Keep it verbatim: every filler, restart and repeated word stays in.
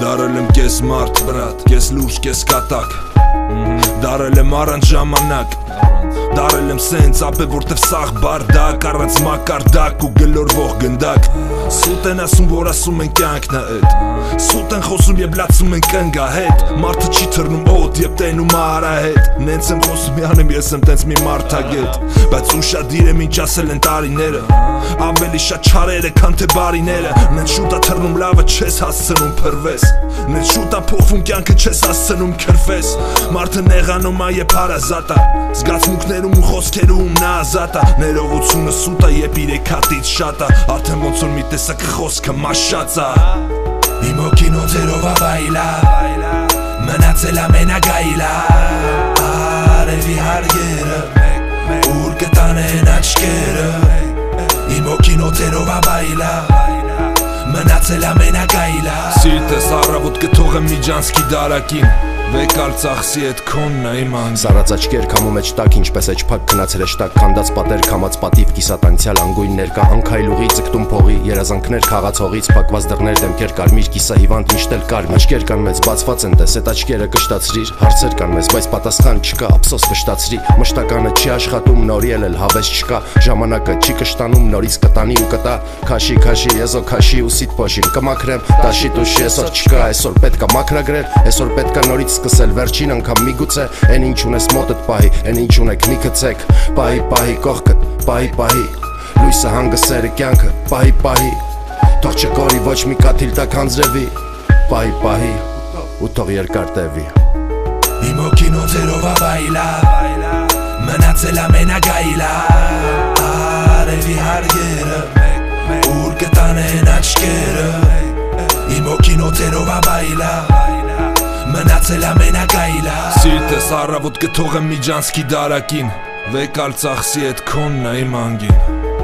Դարել եմ կես մարդ, բրատ, կես լուրջ, կես կատակ Դարել եմ առանց ժամանակ Դարել եմ սենց ապե որտև սաղ բարդակ Առանց մակարդակ ու գլորվող գնդակ Սուտ են ասում որ ասում են կյանքն է էդ Սուտ են խոսում և լացում են կնգա հետ Մարդը չի թռնում օդ և տենում արա հետ Նենց եմ խոսում յանեմ ես եմ տենց մի մարդագետ Բայց ուշադիր եմ ինչ ասել են տարիները Ավելի շատ չարերը քան թե բարիները Նենց շուտ ա թռնում լավը չես հասցնում փրվես Նենց շուտ ա փոխվում կյանքը չես հասցնում քրվես Մարդը նեղանում ա և հարազատ ա Զգացմունքներում ու խոսքերում նա ազատ ա Ներողությունը սուտ ա և իրեք հատից շատ ա Արդեն ոնց որ մի տեսակ խոսքը մաշած ա Իմ հոգին օձերով ա բայլա Մնացել ա մենագայլա Արևի հարգերը Ուր կտանեն աչքերը Իմ հոգին օձերով ա բայլա Մնացել ա մենագայլա Սիրտ ես առավոտ կթողեմ միջանցքի դարակին Վեկալ ծախսի էդ քոնն է իմ անգին Սարած աչքեր քամում մեջ տակ ինչպես էջ փակ քնացել էջ տակ Քանդած պատեր քամած պատիվ կիսատանցյալ անգույն ներկա Անքայլուղի ձգտում փողի երազանքներ խաղացողից Փակված դռներ դեմքեր կարմիր կիսա հիվանդ միշտ էլ կար Աչքեր կան մեծ բացված են տես էդ աչքերը կշտացրիր Հարցեր կան մեզ բայց պատասխան չկա ափսոս վշտացրի Մշտականը չի աշխատում նորի էլ հավես չկա Ժամանակը չի կշտանում նորից կտանի ու կտա Քաշի քաշի եզո քաշի ու սիտ փոշին կմաքրեմ Տաշի տուշի այսօր չկա այսօր պետք է մաքրագրել Այսօր պետք է նորից սկսել վերջին անգամ միգուցե Են ինչ ունես մոտդ պահի, են ինչ ունեք մի գցեք Պահի պահի կողքդ, պահի պահի Լույսը հանգսերը կյանքը, պահի պահի Թող չկորի ոչ մի կաթիլ տակ հանձրևի Պահի պահի, ու թող երկար տևի Իմ հոգին օձերով ա բայլա Մնացել ա մենագայլա Արևի հարգերը Ուր կտանեն աչքերը Իմ հոգին օձերով ա բայլա Մնացել ա մենագայլա Սիրտ ես առավոտ կթողեմ միջանցքի դարակին Վեկալ ծախսի էդ քոնն է իմ անգին